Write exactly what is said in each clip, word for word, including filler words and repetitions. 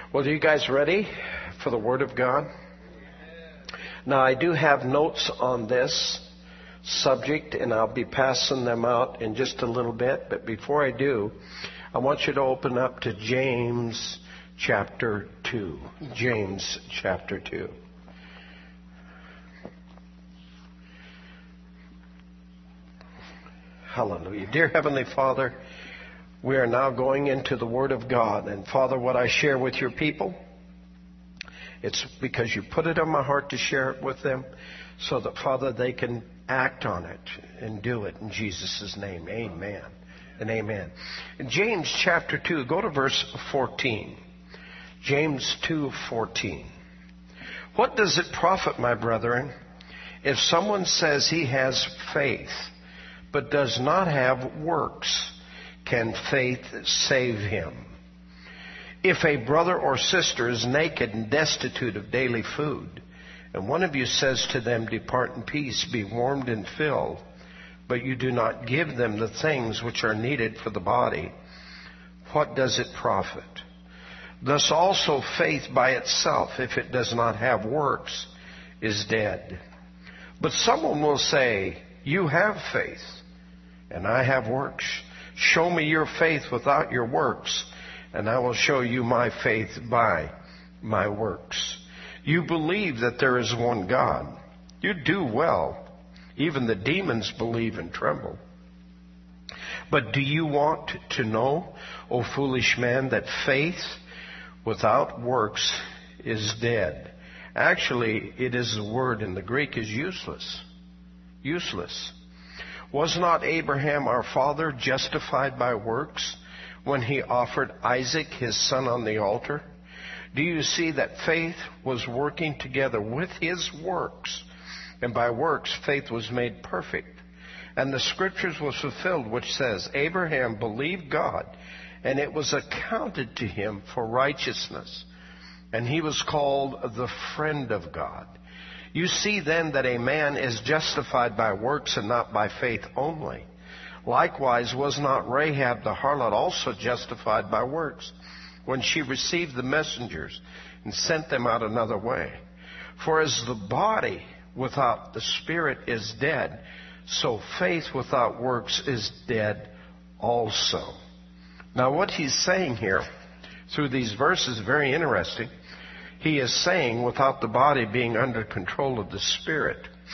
Well, are you guys ready for the Word of God? Now, I do have notes on this subject, and I'll be passing them out in just a little bit. But before I do, I want you to open up to James chapter two. James chapter two. Hallelujah. Dear Heavenly Father, we are now going into the Word of God. And Father, what I share with your people, it's because you put it on my heart to share it with them so that, Father, they can act on it and do it in Jesus' name. Amen and amen. In James chapter two, go to verse fourteen. James two fourteen. What does it profit, my brethren, if someone says he has faith but does not have works? Can faith save him? If a brother or sister is naked and destitute of daily food, and one of you says to them, depart in peace, be warmed and filled, but you do not give them the things which are needed for the body, what does it profit? Thus also faith by itself, if it does not have works, is dead. But someone will say, you have faith, and I have works. Show me your faith without your works, and I will show you my faith by my works. You believe that there is one God. You do well. Even the demons believe and tremble. But do you want to know, O foolish man, that faith without works is dead? Actually, it is the word in the Greek is useless. Useless. Was not Abraham our father justified by works when he offered Isaac his son on the altar? Do you see that faith was working together with his works, and by works faith was made perfect? And the scriptures was fulfilled which says, Abraham believed God, and it was accounted to him for righteousness, and he was called the friend of God. You see then that a man is justified by works and not by faith only. Likewise, was not Rahab the harlot also justified by works when she received the messengers and sent them out another way? For as the body without the spirit is dead, so faith without works is dead also. Now what he's saying here through these verses is very interesting. He is saying, without the body being under control of the Spirit,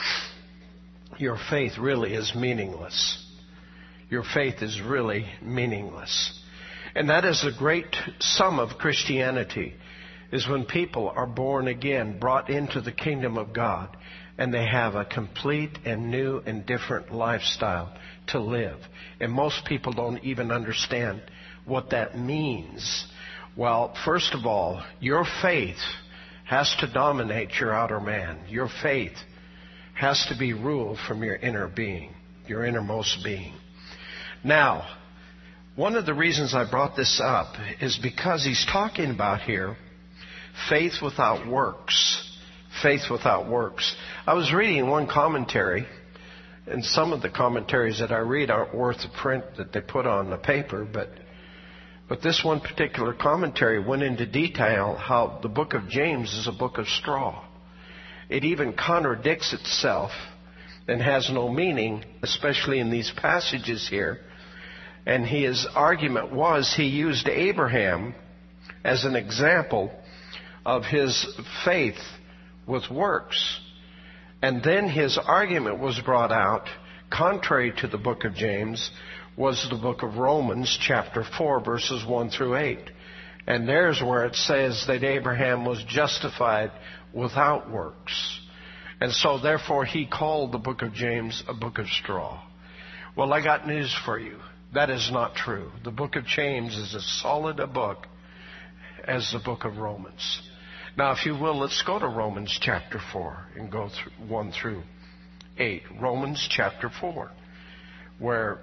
your faith really is meaningless. Your faith is really meaningless. And that is the great sum of Christianity, is when people are born again, brought into the kingdom of God, and they have a complete and new and different lifestyle to live. And most people don't even understand what that means. Well, first of all, your faith has to dominate your outer man. Your faith has to be ruled from your inner being, your innermost being. Now, one of the reasons I brought this up is because he's talking about here faith without works. Faith without works. I was reading one commentary, and some of the commentaries that I read aren't worth the print that they put on the paper, but But this one particular commentary went into detail how the book of James is a book of straw. It even contradicts itself and has no meaning, especially in these passages here. And his argument was he used Abraham as an example of his faith with works. And then his argument was brought out, contrary to the book of James, was the book of Romans, chapter four, verses one through eight. And there's where it says that Abraham was justified without works. And so, therefore, he called the book of James a book of straw. Well, I got news for you. That is not true. The book of James is as solid a book as the book of Romans. Now, if you will, let's go to Romans chapter four and go through one through eight. Romans chapter four, where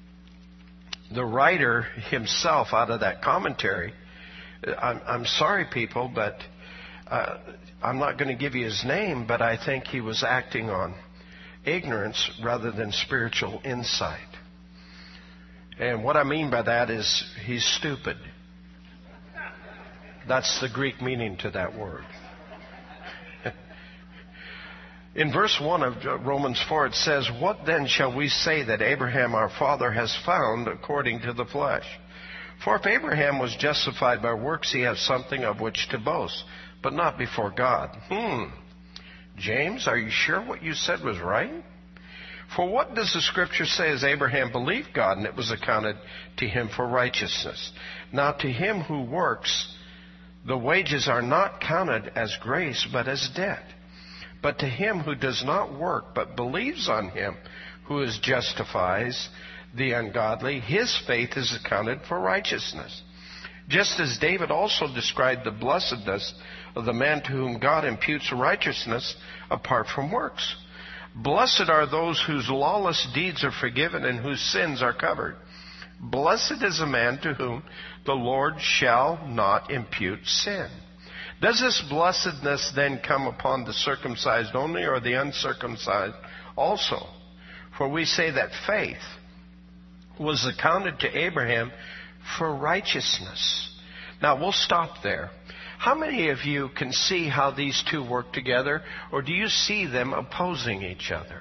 the writer himself, out of that commentary, I'm, I'm sorry, people, but uh, I'm not going to give you his name, but I think he was acting on ignorance rather than spiritual insight. And what I mean by that is he's stupid. That's the Greek meaning to that word. In verse one of Romans four, it says, "What then shall we say that Abraham our father has found according to the flesh? For if Abraham was justified by works, he has something of which to boast, but not before God." Hmm. James, are you sure what you said was right? For what does the Scripture say? As Abraham believed God, and it was accounted to him for righteousness. Now to him who works, the wages are not counted as grace, but as debt. But to him who does not work, but believes on him who is justifies the ungodly, his faith is accounted for righteousness. Just as David also described the blessedness of the man to whom God imputes righteousness apart from works. Blessed are those whose lawless deeds are forgiven and whose sins are covered. Blessed is the man to whom the Lord shall not impute sin. Does this blessedness then come upon the circumcised only, or the uncircumcised also? For we say that faith was accounted to Abraham for righteousness. Now, we'll stop there. How many of you can see how these two work together, or do you see them opposing each other?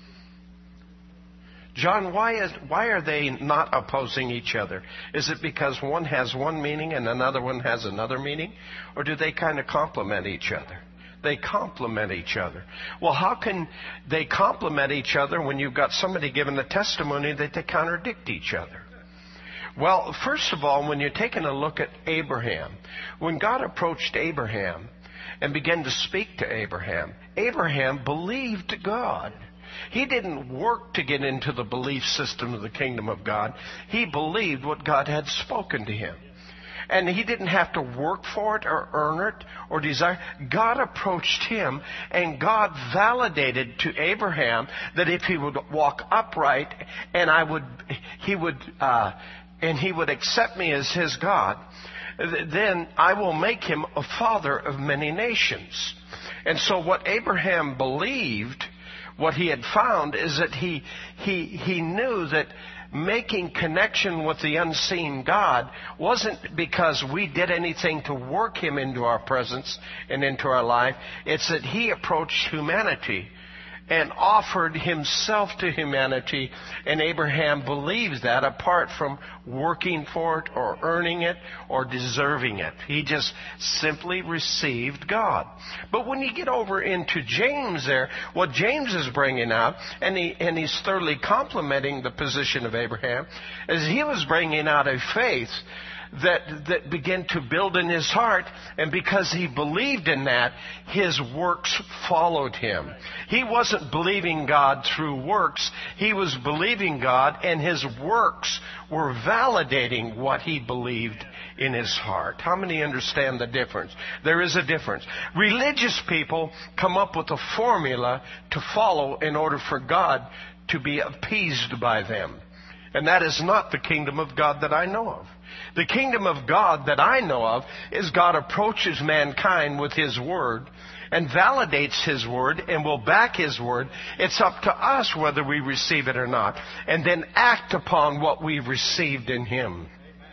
John, why is why are they not opposing each other? Is it because one has one meaning and another one has another meaning? Or do they kind of complement each other? They complement each other. Well, how can they complement each other when you've got somebody giving a testimony that they contradict each other? Well, first of all, when you're taking a look at Abraham, when God approached Abraham and began to speak to Abraham, Abraham believed God. He didn't work to get into the belief system of the kingdom of God. He believed what God had spoken to him. And he didn't have to work for it or earn it or desire. God approached him, and God validated to Abraham that if he would walk upright and I would, he would, uh, and he would accept me as his God, then I will make him a father of many nations. And so what Abraham believed, what he had found, is that he he he knew that making connection with the unseen God wasn't because we did anything to work him into our presence and into our life. It's that he approached humanity and offered himself to humanity, and Abraham believes that apart from working for it or earning it or deserving it. He just simply received God. But when you get over into James there, what James is bringing out, and, he, and he's thoroughly complimenting the position of Abraham, is he was bringing out a faith that that began to build in his heart, and because he believed in that, his works followed him. He wasn't believing God through works. He was believing God, and his works were validating what he believed in his heart. How many understand the difference? There is a difference. Religious people come up with a formula to follow in order for God to be appeased by them. And that is not the kingdom of God that I know of. The kingdom of God that I know of is God approaches mankind with his word and validates his word and will back his word. It's up to us whether we receive it or not, and then act upon what we've received in him.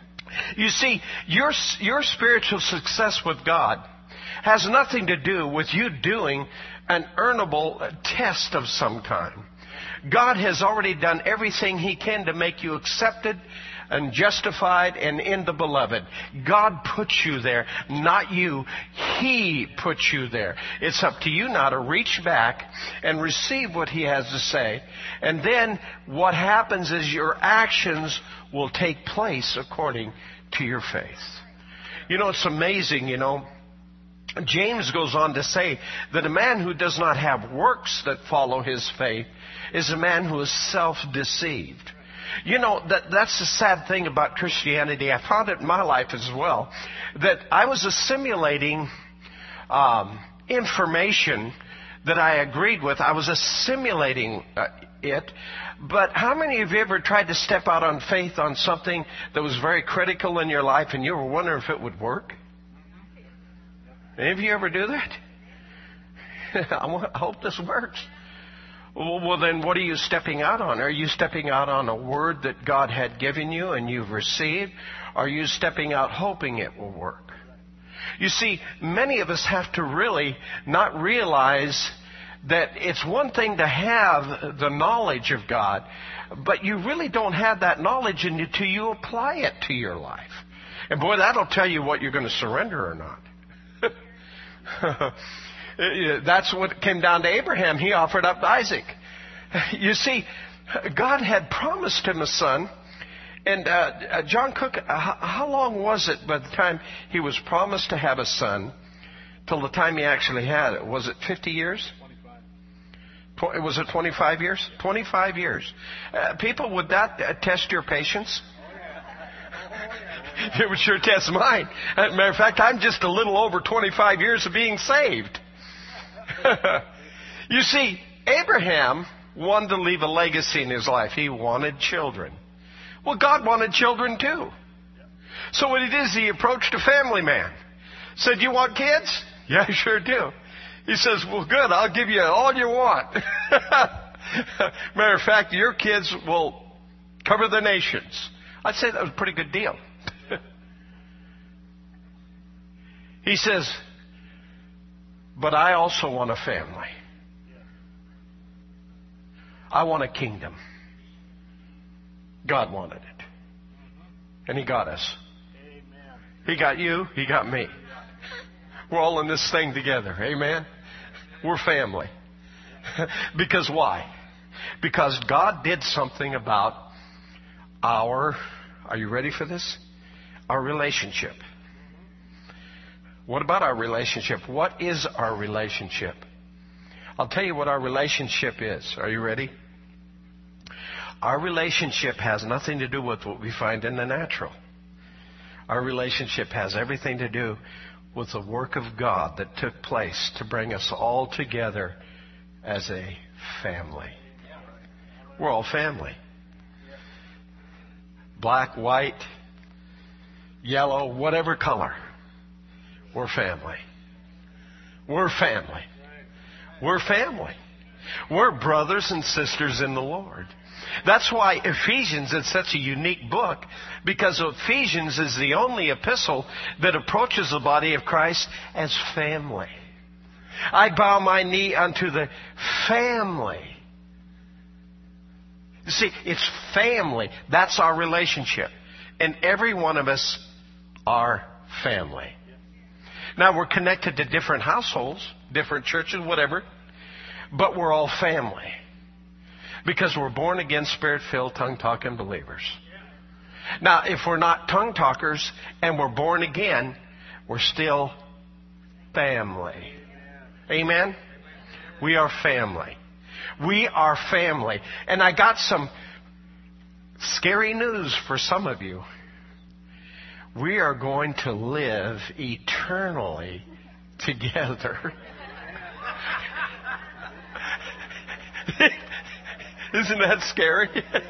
You see, your, your spiritual success with God has nothing to do with you doing an earnable test of some kind. God has already done everything he can to make you accepted and justified and in the beloved. God put you there, not you. He put you there. It's up to you now to reach back and receive what he has to say. And then what happens is your actions will take place according to your faith. You know, it's amazing, you know. James goes on to say that a man who does not have works that follow his faith is a man who is self-deceived. You know, that that's the sad thing about Christianity. I found it in my life as well, that I was assimilating um, information that I agreed with. I was assimilating uh, it. But how many of you ever tried to step out on faith on something that was very critical in your life and you were wondering if it would work? Any of you ever do that? I hope this works. Well, then what are you stepping out on? Are you stepping out on a word that God had given you and you've received? Are you stepping out hoping it will work? You see, many of us have to really not realize that it's one thing to have the knowledge of God, but you really don't have that knowledge until you apply it to your life. And boy, that'll tell you what you're going to surrender or not. That's what came down to Abraham. He offered up Isaac. You see, God had promised him a son. And uh, John Cook, how, how long was it by the time he was promised to have a son till the time he actually had it? Was it fifty years? twenty-five. Was it twenty-five years? twenty-five years. Uh, people, would that uh, test your patience? It would sure test mine. As a matter of fact, I'm just a little over twenty-five years of being saved. You see, Abraham wanted to leave a legacy in his life. He wanted children. Well, God wanted children too. So what he did is he approached a family man. Said, you want kids? Yeah, I sure do. He says, well, good, I'll give you all you want. Matter of fact, your kids will cover the nations. I'd say that was a pretty good deal. He says, but I also want a family. I want a kingdom. God wanted it. And he got us. He got you. He got me. We're all in this thing together. Amen? We're family. Because why? Because God did something about our, are you ready for this? Our relationship. What about our relationship? What is our relationship? I'll tell you what our relationship is. Are you ready? Our relationship has nothing to do with what we find in the natural. Our relationship has everything to do with the work of God that took place to bring us all together as a family. We're all family. Black, white, yellow, whatever color. We're family. We're family. We're family. We're brothers and sisters in the Lord. That's why Ephesians is such a unique book, because Ephesians is the only epistle that approaches the body of Christ as family. I bow my knee unto the family. You see, it's family. That's our relationship. And every one of us are family. Now, we're connected to different households, different churches, whatever, but we're all family. Because we're born again, spirit-filled, tongue-talking believers. Now, if we're not tongue-talkers and we're born again, we're still family. Amen? We are family. We are family. And I got some scary news for some of you. We are going to live eternally together. Isn't that scary?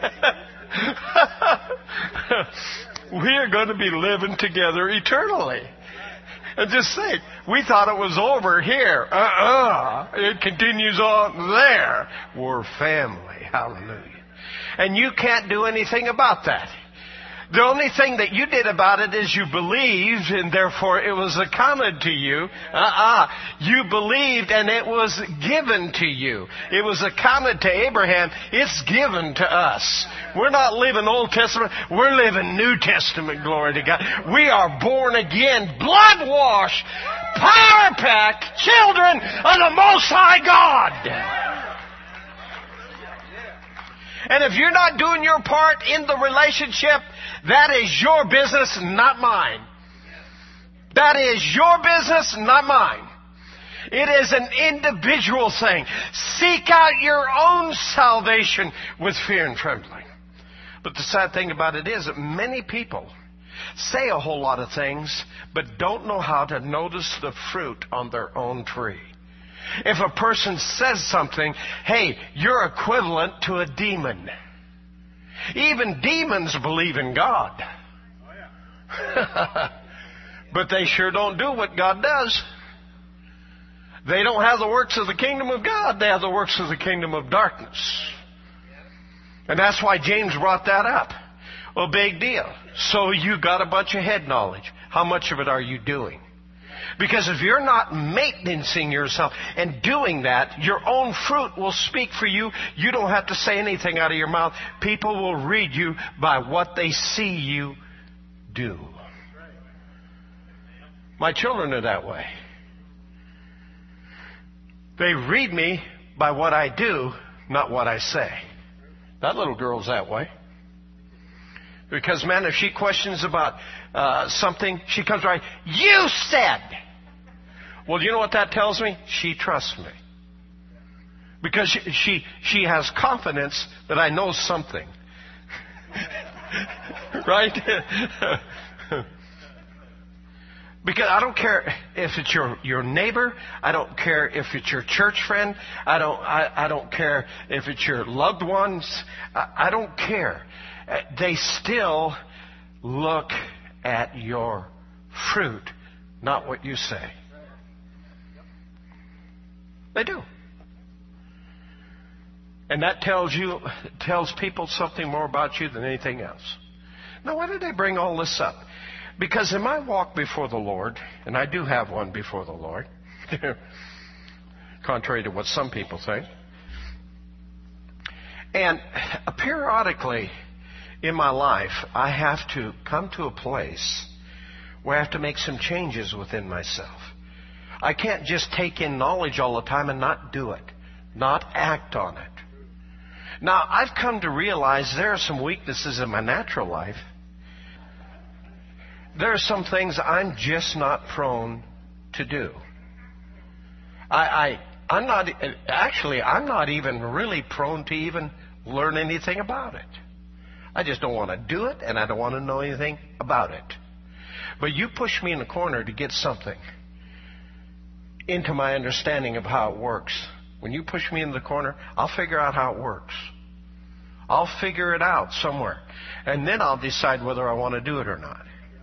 We are going to be living together eternally. And just think, we thought it was over here. Uh-uh. It continues on there. We're family. Hallelujah. And you can't do anything about that. The only thing that you did about it is you believed, and therefore it was accounted to you. Uh-uh. You believed, and it was given to you. It was accounted to Abraham. It's given to us. We're not living Old Testament. We're living New Testament, glory to God. We are born again, blood-washed, power-packed children of the Most High God. And if you're not doing your part in the relationship, that is your business, not mine. That is your business, not mine. It is an individual thing. Seek out your own salvation with fear and trembling. But the sad thing about it is that many people say a whole lot of things, but don't know how to notice the fruit on their own tree. If a person says something, hey, you're equivalent to a demon. Even demons believe in God. But they sure don't do what God does. They don't have the works of the kingdom of God. They have the works of the kingdom of darkness. And that's why James brought that up. Well, big deal. So you got a bunch of head knowledge. How much of it are you doing? Because if you're not maintaining yourself and doing that, your own fruit will speak for you. You don't have to say anything out of your mouth. People will read you by what they see you do. My children are that way. They read me by what I do, not what I say. That little girl's that way. Because, man, if she questions about uh, something, she comes right, you said. Well, you know what that tells me? She trusts me. Because she she, she has confidence that I know something. Right? Because I don't care if it's your, your neighbor. I don't care if it's your church friend. I don't I, I don't care if it's your loved ones. I, I don't care. They still look at your fruit, not what you say. They do. And that tells you, tells people something more about you than anything else. Now, why did I bring all this up? Because in my walk before the Lord, and I do have one before the Lord, contrary to what some people think, and periodically in my life, I have to come to a place where I have to make some changes within myself. I can't just take in knowledge all the time and not do it, not act on it. Now, I've come to realize there are some weaknesses in my natural life. There are some things I'm just not prone to do. I, I, I'm not, actually, I'm not even really prone to even learn anything about it. I just don't want to do it, and I don't want to know anything about it. But you push me in the corner to get something into my understanding of how it works. When you push me in the corner, I'll figure out how it works. I'll figure it out somewhere. And then I'll decide whether I want to do it or not.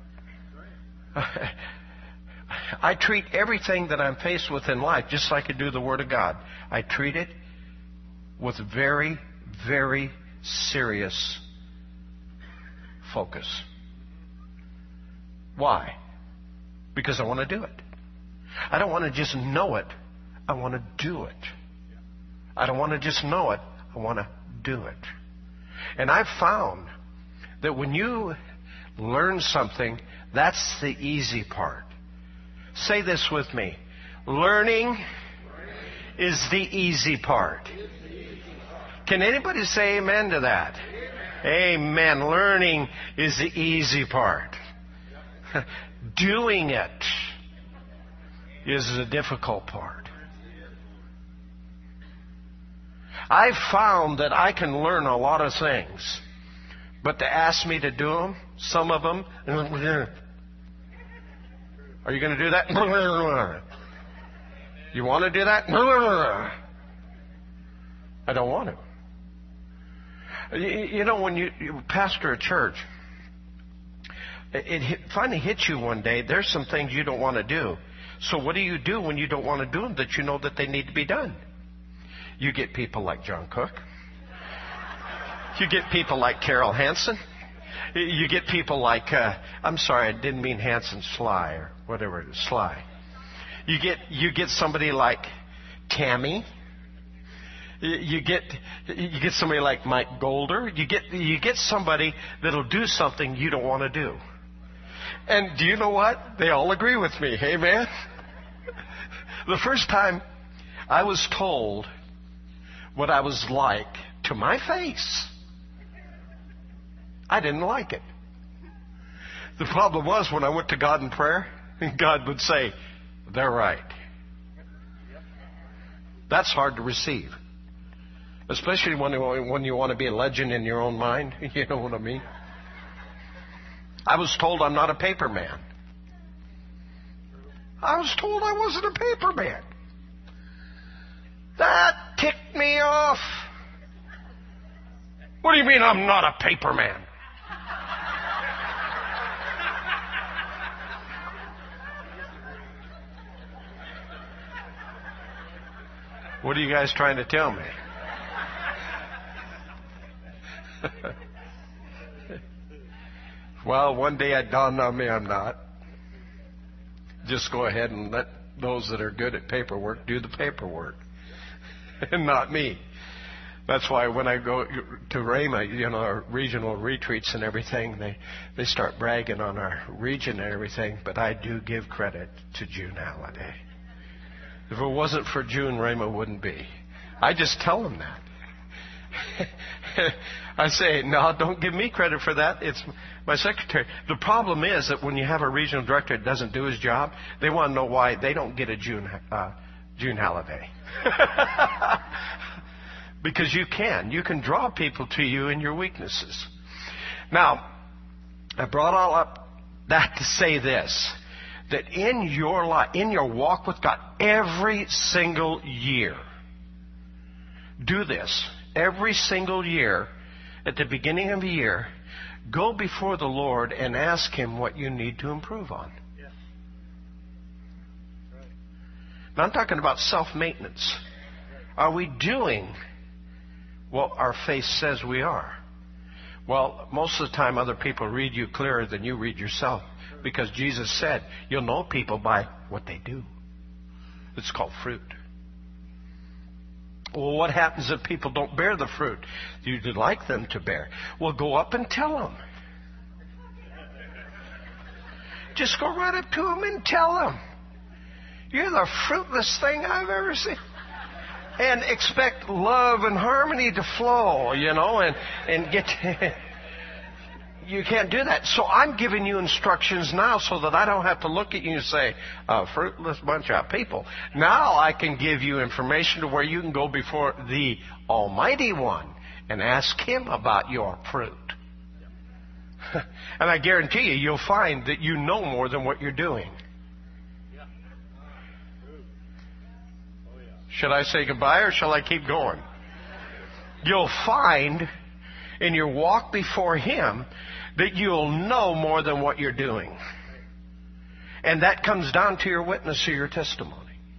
I treat everything that I'm faced with in life just like I do the Word of God. I treat it with very, very serious focus. Why? Because I want to do it. I don't want to just know it. I want to do it. I don't want to just know it. I want to do it. And I've found that when you learn something, that's the easy part. Say this with me. Learning is the easy part. Can anybody say amen to that? Amen. Learning is the easy part. Doing it is the difficult part. I've found that I can learn a lot of things, but to ask me to do them, some of them, are you going to do that? You want to do that? I don't want to. You know, when you, you pastor a church, it, it finally hits you one day, there's some things you don't want to do. So what do you do when you don't want to do them that you know that they need to be done? You get people like John Cook. You get people like Carol Hansen. You get people like, uh, I'm sorry, I didn't mean Hansen, Sly, or whatever it is, Sly. You get, you get somebody like Tammy. You get, you get somebody like Mike Golder. You get, you get somebody that'll do something you don't want to do. And do you know what? They all agree with me. Hey, man. The first time I was told what I was like to my face, I didn't like it. The problem was when I went to God in prayer, God would say, they're right. That's hard to receive. Especially when, when you want to be a legend in your own mind. You know what I mean? I was told I'm not a paper man. I was told I wasn't a paper man. That ticked me off. What do you mean I'm not a paper man? What are you guys trying to tell me? Well, one day it dawned on me I'm not. just go ahead and let those that are good at paperwork do the paperwork, and not me. That's why when I go to Rhema, you know, our regional retreats and everything, they, they start bragging on our region and everything, but I do give credit to June Halliday. If it wasn't for June, Rhema wouldn't be. I just tell them that. I say, no, don't give me credit for that. It's my secretary. The problem is that when you have a regional director that doesn't do his job, they want to know why they don't get a June, uh, June Halliday. Because you can. You can draw people to you in your weaknesses. Now, I brought all up that to say this, that in your life, in your walk with God, every single year, do this. Every single year, at the beginning of the year, go before the Lord and ask Him what you need to improve on. Yeah. Right. Now, I'm talking about self-maintenance. Are we doing what our faith says we are? Well, most of the time other people read you clearer than you read yourself, because Jesus said, you'll know people by what they do. It's called fruit. Well, what happens if people don't bear the fruit you'd like them to bear? Well, go up and tell them. Just go right up to them and tell them. You're the fruitless thing I've ever seen. And expect love and harmony to flow, you know, and, and get... You can't do that. So I'm giving you instructions now so that I don't have to look at you and say, a fruitless bunch of people. Now I can give you information to where you can go before the Almighty One and ask Him about your fruit. And I guarantee you, you'll find that you know more than what you're doing. Should I say goodbye or shall I keep going? You'll find in your walk before Him that you'll know more than what you're doing. And that comes down to your witness or your testimony.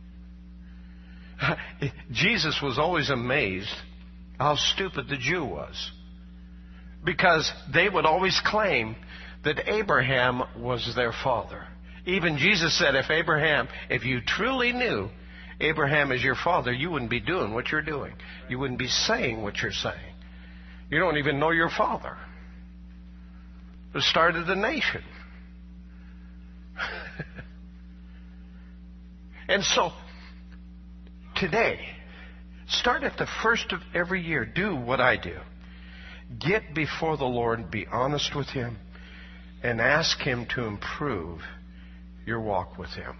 Jesus was always amazed how stupid the Jew was, because they would always claim that Abraham was their father. Even Jesus said, if Abraham, if you truly knew Abraham is your father, you wouldn't be doing what you're doing. You wouldn't be saying what you're saying. You don't even know your father. The start of the nation. And so, today, start at the first of every year. Do what I do. Get before the Lord, be honest with Him, and ask Him to improve your walk with Him.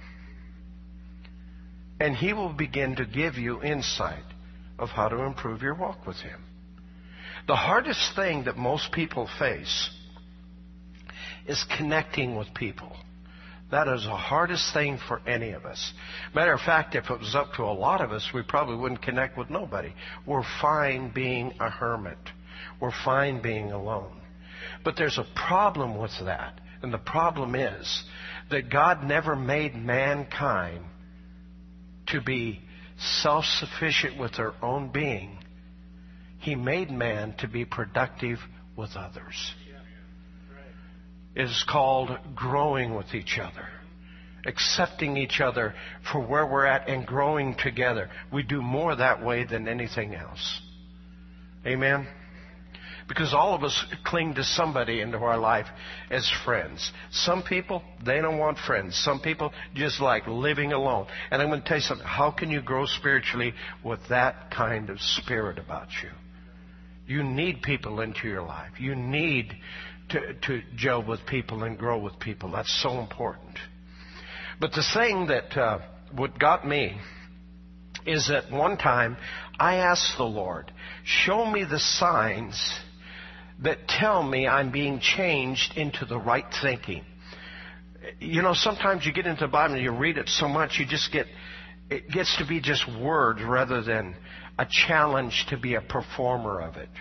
And He will begin to give you insight of how to improve your walk with Him. The hardest thing that most people face is connecting with people. That is the hardest thing for any of us. Matter of fact, if it was up to a lot of us, we probably wouldn't connect with nobody. We're fine being a hermit. We're fine being alone. But there's a problem with that. And the problem is that God never made mankind to be self-sufficient with their own being. He made man to be productive with others. It is called growing with each other, accepting each other for where we're at and growing together. We do more that way than anything else. Amen? Because all of us cling to somebody into our life as friends. Some people, they don't want friends. Some people just like living alone. And I'm going to tell you something. How can you grow spiritually with that kind of spirit about you? You need people into your life. You need to, to gel with people and grow with people. That's so important. But the thing that uh, what got me is that one time I asked the Lord, show me the signs that tell me I'm being changed into the right thinking. You know, sometimes you get into the Bible and you read it so much, you just get, it gets to be just words rather than a challenge to be a performer of it.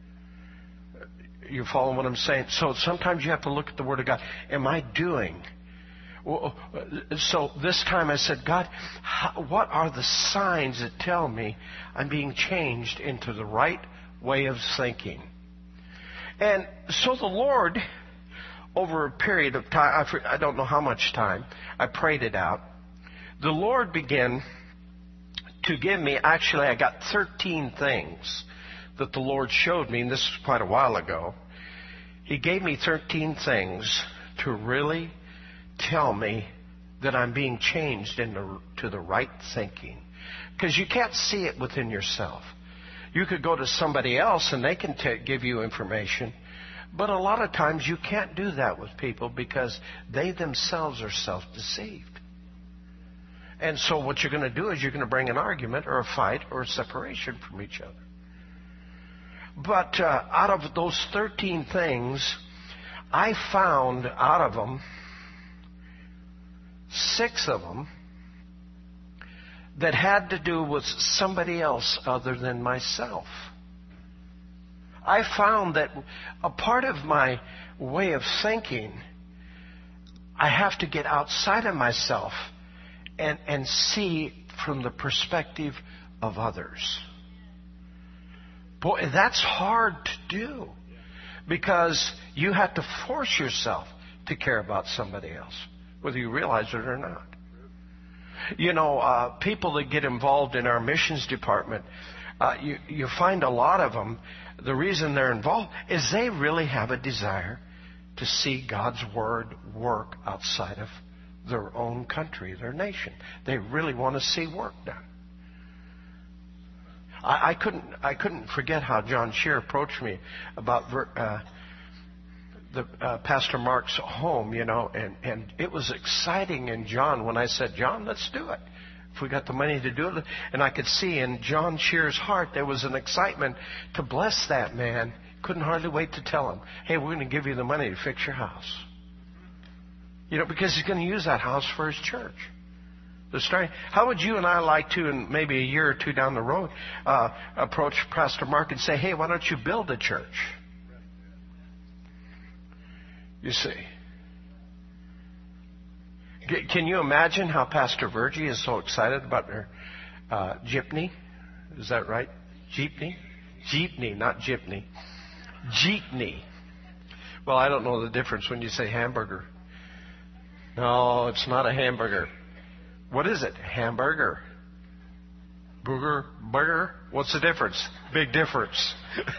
You follow what I'm saying? So sometimes you have to look at the Word of God. Am I doing? So this time I said, God, how, what are the signs that tell me I'm being changed into the right way of thinking? And so the Lord over a period of time, I don't know how much time, I prayed it out. The Lord began to give me, actually I got thirteen things that the Lord showed me, and this was quite a while ago. He gave me thirteen things to really tell me that I'm being changed into to the right thinking. Because you can't see it within yourself. You could go to somebody else and they can t- give you information, but a lot of times you can't do that with people because they themselves are self-deceived. And so what you're going to do is you're going to bring an argument or a fight or a separation from each other. But uh, out of those thirteen things, I found out of them, six of them, that had to do with somebody else other than myself. I found that a part of my way of thinking, I have to get outside of myself and, and see from the perspective of others. Boy, that's hard to do because you have to force yourself to care about somebody else, whether you realize it or not. You know, uh, people that get involved in our missions department, uh, you, you find a lot of them, the reason they're involved is they really have a desire to see God's Word work outside of their own country, their nation. They really want to see work done. I, I couldn't I couldn't forget how John Shear approached me about uh, the uh, Pastor Mark's home, you know, and, and it was exciting in John when I said, John, let's do it. If we got the money to do it. And I could see in John Shear's heart there was an excitement to bless that man. Couldn't hardly wait to tell him, hey, we're going to give you the money to fix your house. You know, because he's going to use that house for his church. The story. How would you and I like to, in maybe a year or two down the road, uh, approach Pastor Mark and say, hey, why don't you build a church? You see. Can you imagine how Pastor Virgie is so excited about her uh, jeepney? Is that right? Jeepney? Jeepney, not jeepney. Jeepney. Well, I don't know the difference when you say hamburger. No, it's not a hamburger. What is it? Hamburger. Booger? Burger? What's the difference? Big difference.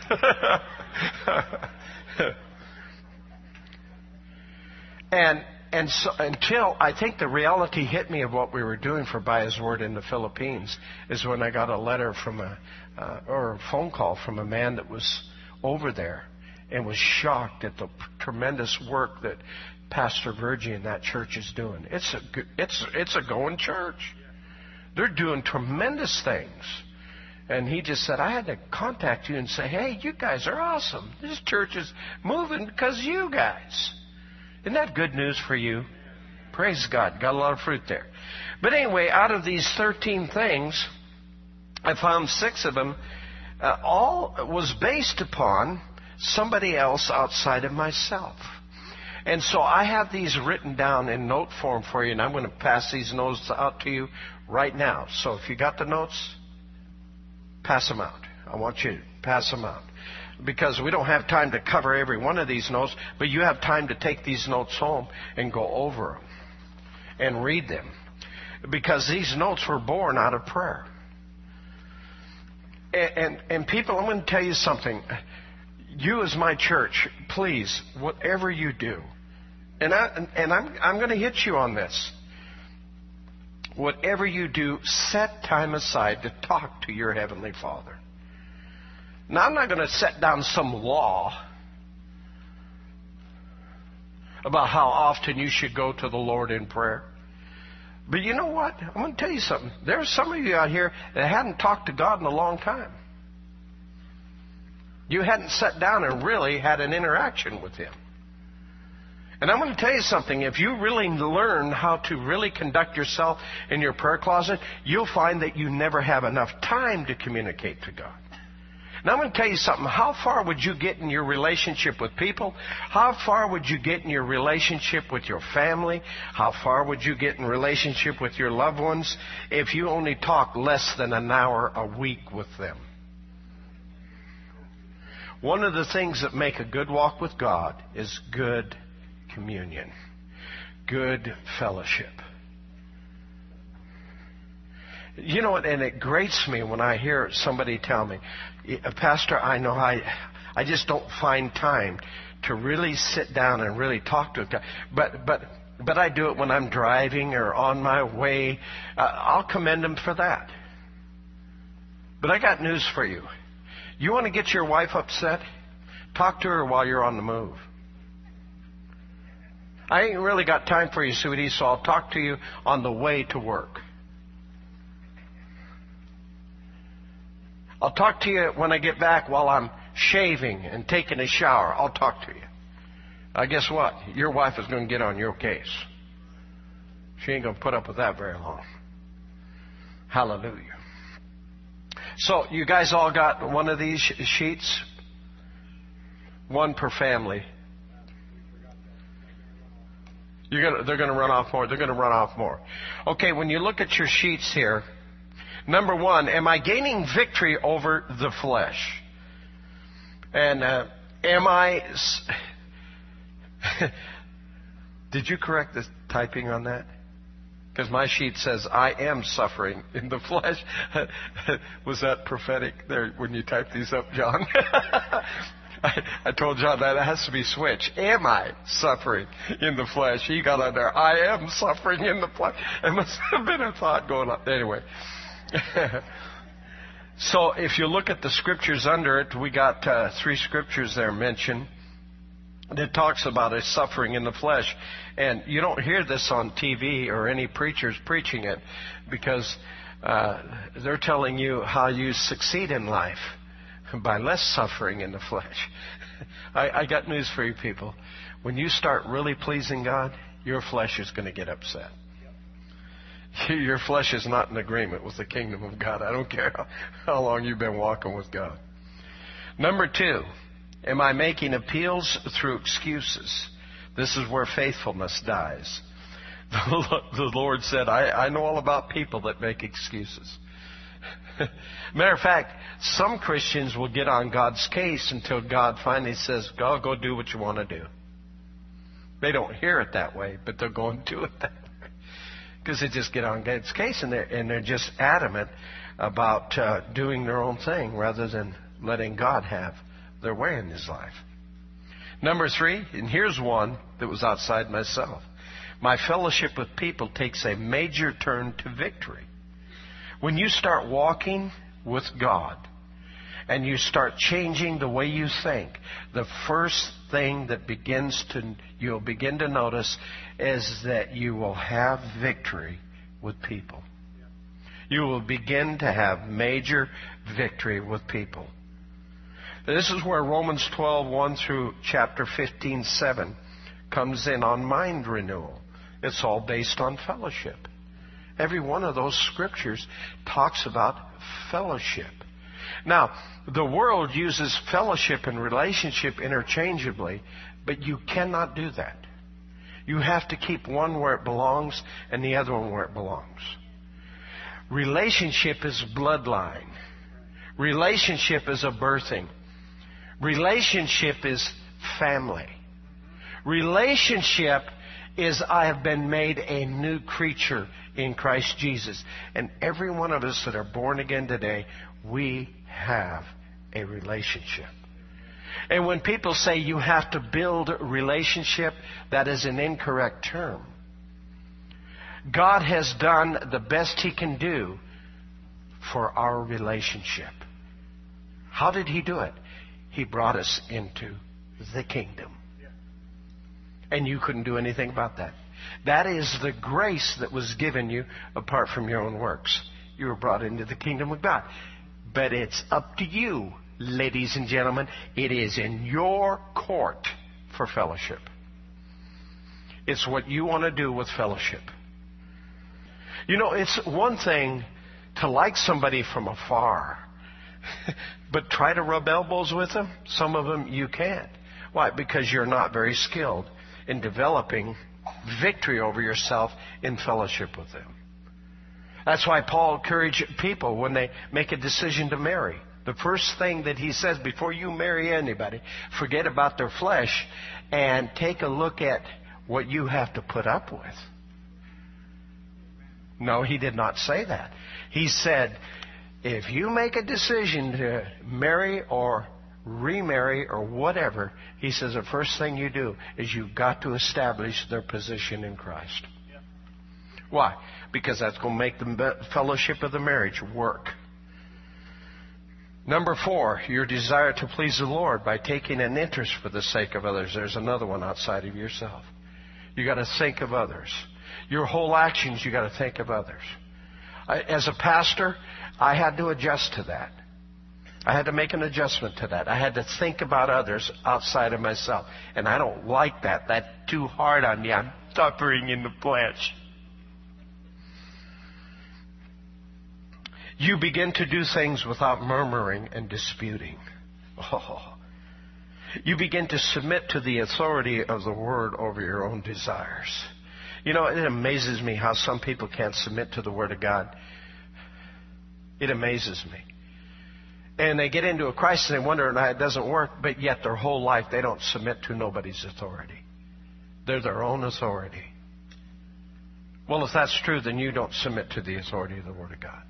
and and so until I think the reality hit me of what we were doing for By His Word in the Philippines is when I got a letter from a uh, or a phone call from a man that was over there and was shocked at the tremendous work that Pastor Virgie and that church is doing. It's a it's it's a going church. They're doing tremendous things. And he just said, I had to contact you and say, hey, you guys are awesome. This church is moving because of you guys. Isn't that good news for you? Praise God. Got a lot of fruit there. But anyway, out of these thirteen things, I found six of them. Uh, all was based upon somebody else outside of myself. And so I have these written down in note form for you, and I'm going to pass these notes out to you right now. So if you got the notes, pass them out. I want you to pass them out. Because we don't have time to cover every one of these notes, but you have time to take these notes home and go over them and read them. Because these notes were born out of prayer. And, and, and people, I'm going to tell you something. You as my church, please, whatever you do, and, I, and I'm, I'm going to hit you on this. Whatever you do, set time aside to talk to your Heavenly Father. Now, I'm not going to set down some law about how often you should go to the Lord in prayer. But you know what? I'm going to tell you something. There are some of you out here that hadn't talked to God in a long time. You hadn't sat down and really had an interaction with Him. And I'm going to tell you something. If you really learn how to really conduct yourself in your prayer closet, you'll find that you never have enough time to communicate to God. Now, I'm going to tell you something. How far would you get in your relationship with people? How far would you get in your relationship with your family? How far would you get in relationship with your loved ones if you only talk less than an hour a week with them? One of the things that make a good walk with God is good communion, good fellowship. You know, and it grates me when I hear somebody tell me, Pastor, I know I, I just don't find time to really sit down and really talk to God. But, but, but I do it when I'm driving or on my way. Uh, I'll commend them for that. But I got news for you. You want to get your wife upset? Talk to her while you're on the move. I ain't really got time for you, sweetie, so I'll talk to you on the way to work. I'll talk to you when I get back while I'm shaving and taking a shower. I'll talk to you. Uh, guess what? Your wife is going to get on your case. She ain't going to put up with that very long. Hallelujah. So, you guys all got one of these sh- sheets? One per family. You're gonna, they're going to run off more. They're going to run off more. Okay, when you look at your sheets here, number one, am I gaining victory over the flesh? And uh, am I... Did you correct the typing on that? Because my sheet says, I am suffering in the flesh. Was that prophetic there when you typed these up, John? I, I told John that has to be switched. Am I suffering in the flesh? He got on there, I am suffering in the flesh. It must have been a thought going on. Anyway. So if you look at the scriptures under it, we got uh, three scriptures there mentioned that talks about a suffering in the flesh. And you don't hear this on T V or any preachers preaching it because uh, they're telling you how you succeed in life by less suffering in the flesh. I, I got news for you people. When you start really pleasing God, your flesh is going to get upset. Your flesh is not in agreement with the kingdom of God. I don't care how, how long you've been walking with God. Number two, am I making appeals through excuses? This is where faithfulness dies. The Lord said, I, I know all about people that make excuses. Matter of fact, some Christians will get on God's case until God finally says, go, go do what you want to do. They don't hear it that way, but they'll go and do it that way. Because they just get on God's case and they're, and they're just adamant about uh, doing their own thing rather than letting God have their way in his life. Number three, and here's one that was outside myself. My fellowship with people takes a major turn to victory. When you start walking with God and you start changing the way you think, the first thing that begins to, you'll begin to notice is that you will have victory with people. You will begin to have major victory with people. This is where Romans twelve, one through chapter fifteen, seven comes in on mind renewal. It's all based on fellowship. Every one of those scriptures talks about fellowship. Now, the world uses fellowship and relationship interchangeably, but you cannot do that. You have to keep one where it belongs and the other one where it belongs. Relationship is bloodline. Relationship is a birthing. Relationship is family. Relationship is I have been made a new creature in Christ Jesus. And every one of us that are born again today, we have a relationship. And when people say you have to build a relationship, that is an incorrect term. God has done the best He can do for our relationship. How did He do it? He brought us into the kingdom. And you couldn't do anything about that. That is the grace that was given you apart from your own works. You were brought into the kingdom of God. But it's up to you, ladies and gentlemen. It is in your court for fellowship. It's what you want to do with fellowship. You know, it's one thing to like somebody from afar, but try to rub elbows with them. Some of them you can't. Why? Because you're not very skilled in developing victory over yourself in fellowship with them. That's why Paul encouraged people when they make a decision to marry. The first thing that he says before you marry anybody, forget about their flesh and take a look at what you have to put up with. No, he did not say that. He said, if you make a decision to marry or remarry or whatever, he says the first thing you do is you've got to establish their position in Christ. Why? Because that's going to make the fellowship of the marriage work. Number four, your desire to please the Lord by taking an interest for the sake of others. There's another one outside of yourself. You got to think of others. Your whole actions, you got to think of others. I, as a pastor, I had to adjust to that. I had to make an adjustment to that. I had to think about others outside of myself. And I don't like that. That's too hard on me. I'm suffering in the flesh. You begin to do things without murmuring and disputing. Oh. You begin to submit to the authority of the Word over your own desires. You know, it amazes me how some people can't submit to the Word of God. It amazes me. And they get into a crisis and they wonder why it doesn't work, but yet their whole life they don't submit to nobody's authority. They're their own authority. Well, if that's true, then you don't submit to the authority of the Word of God.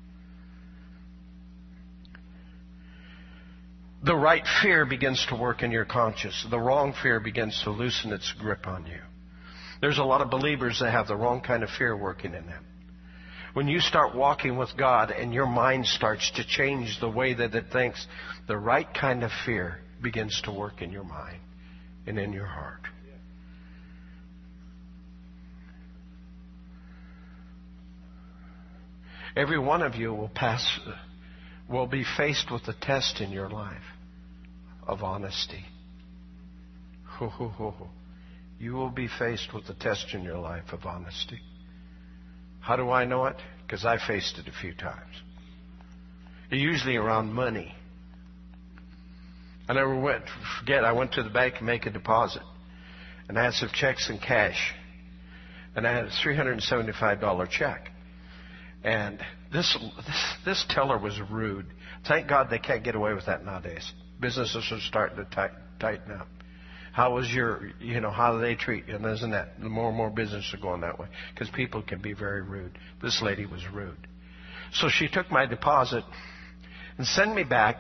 The right fear begins to work in your conscience. The wrong fear begins to loosen its grip on you. There's a lot of believers that have the wrong kind of fear working in them. When you start walking with God and your mind starts to change the way that it thinks, the right kind of fear begins to work in your mind and in your heart. Every one of you will pass, will be faced with a test in your life of honesty. Ho, ho, ho, ho. You will be faced with a test in your life of honesty. How do I know it? Because I faced it a few times. Usually around money. I never went, forget, I went to the bank to make a deposit. And I had some checks and cash. And I had a three hundred seventy-five dollars check. And this, this this teller was rude. Thank God they can't get away with that nowadays. Businesses are starting to tight, tighten up. How was your, you know, how do they treat you? And isn't that, the more and more businesses are going that way. Because people can be very rude. This lady was rude. So she took my deposit and sent me back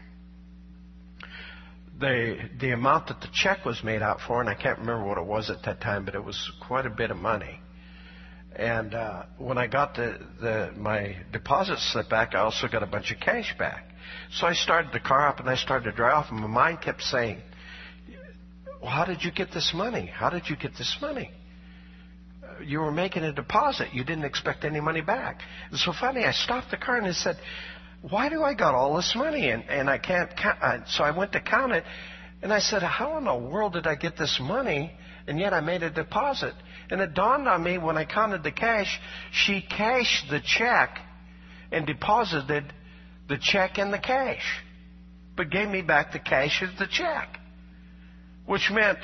the the amount that the check was made out for. And I can't remember what it was at that time, but it was quite a bit of money. And uh, when I got the, the my deposit slip back, I also got a bunch of cash back. So I started the car up and I started to drive off, and my mind kept saying, well, how did you get this money? How did you get this money? Uh, you were making a deposit. You didn't expect any money back. And so finally I stopped the car and I said, why do I got all this money? And, and I can't count. Uh, so I went to count it. And I said, how in the world did I get this money? And yet I made a deposit. And it dawned on me when I counted the cash, she cashed the check and deposited the check in the cash, but gave me back the cash as the check, which meant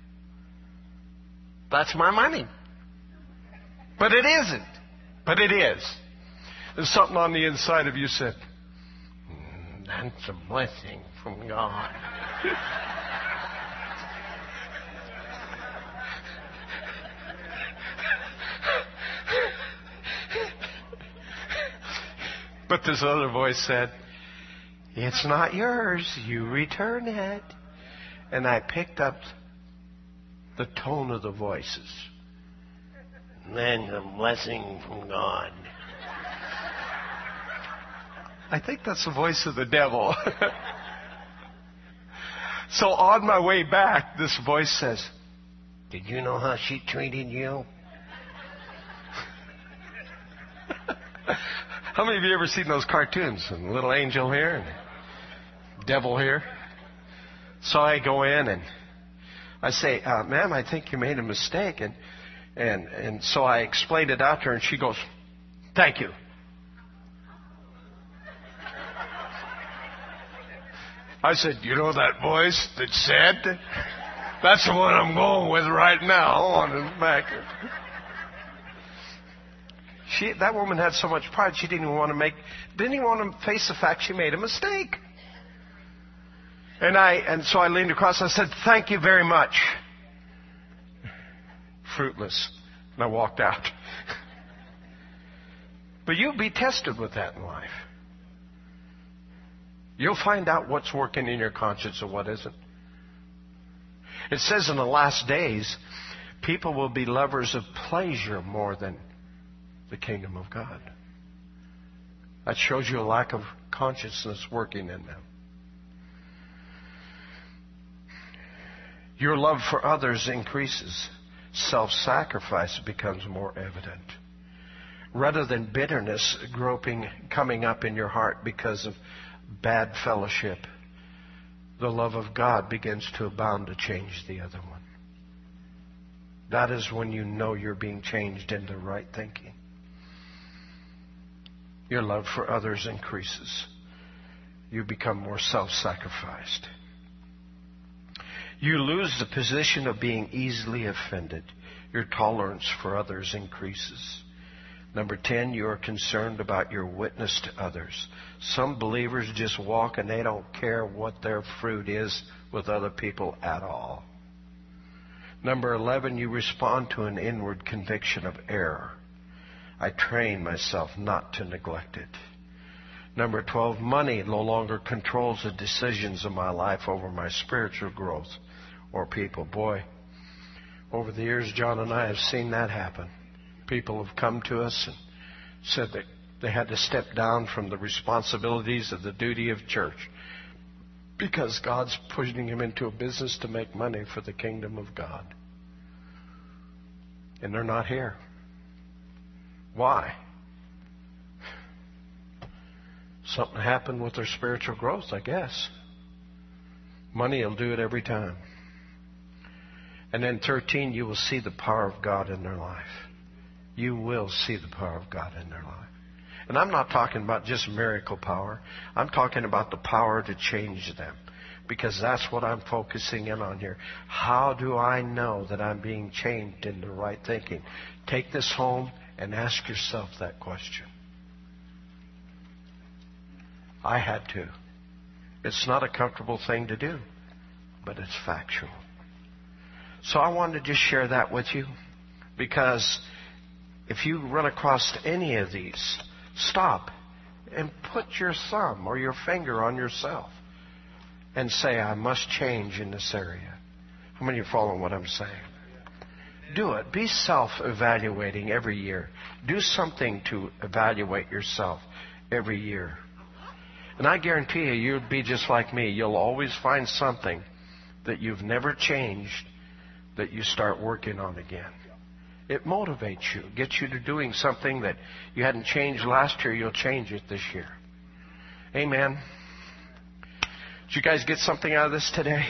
that's my money. But it isn't. But it is. There's something on the inside of you said, mm, that's a blessing from God. But this other voice said, it's not yours. You return it. And I picked up the tone of the voices. Then a blessing from God. I think that's the voice of the devil. So on my way back, this voice says, did you know how she treated you? How many of you ever seen those cartoons? A little angel here and devil here. So I go in and I say, uh, ma'am, I think you made a mistake. And, and, and so I explained it out to her and she goes, thank you. I said, you know that voice that said? That's the one I'm going with right now on his back. She, that woman had so much pride, she didn't even want to make, didn't even want to face the fact she made a mistake. And I, and so I leaned across and I said, thank you very much. Fruitless. And I walked out. But you'll be tested with that in life. You'll find out what's working in your conscience and what isn't. It says in the last days, people will be lovers of pleasure more than the kingdom of God. That shows you a lack of consciousness working in them. Your love for others increases. Self-sacrifice becomes more evident. Rather than bitterness groping, coming up in your heart because of bad fellowship, the love of God begins to abound to change the other one. That is when you know you're being changed into right thinking. Your love for others increases. You become more self-sacrificed. You lose the position of being easily offended. Your tolerance for others increases. Number ten, you are concerned about your witness to others. Some believers just walk and they don't care what their fruit is with other people at all. Number eleven, you respond to an inward conviction of error. I train myself not to neglect it. Number twelve, money no longer controls the decisions of my life over my spiritual growth or people. Boy, over the years, John and I have seen that happen. People have come to us and said that they had to step down from the responsibilities of the duty of church because God's pushing them into a business to make money for the kingdom of God. And they're not here. Why? Something happened with their spiritual growth, I guess. Money will do it every time. And then thirteen, you will see the power of God in their life. You will see the power of God in their life. And I'm not talking about just miracle power. I'm talking about the power to change them. Because that's what I'm focusing in on here. How do I know that I'm being changed into right thinking? Take this home and ask yourself that question. I had to. It's not a comfortable thing to do, but it's factual. So I wanted to just share that with you, because if you run across any of these, stop and put your thumb or your finger on yourself and say, I must change in this area. How many are following what I'm saying? Do it. Be self-evaluating every year. Do something to evaluate yourself every year. And I guarantee you, you'll be just like me. You'll always find something that you've never changed that you start working on again. It motivates you, gets you to doing something that you hadn't changed last year. You'll change it this year. Amen. Did you guys get something out of this today?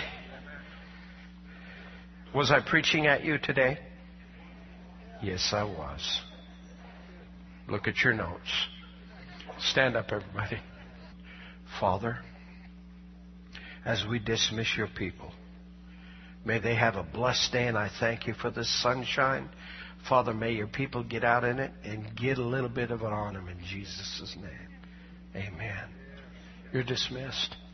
Was I preaching at you today? Yes, I was. Look at your notes. Stand up, everybody. Father, as we dismiss your people, may they have a blessed day, and I thank you for this sunshine. Father, may your people get out in it and get a little bit of it on them in Jesus' name. Amen. You're dismissed.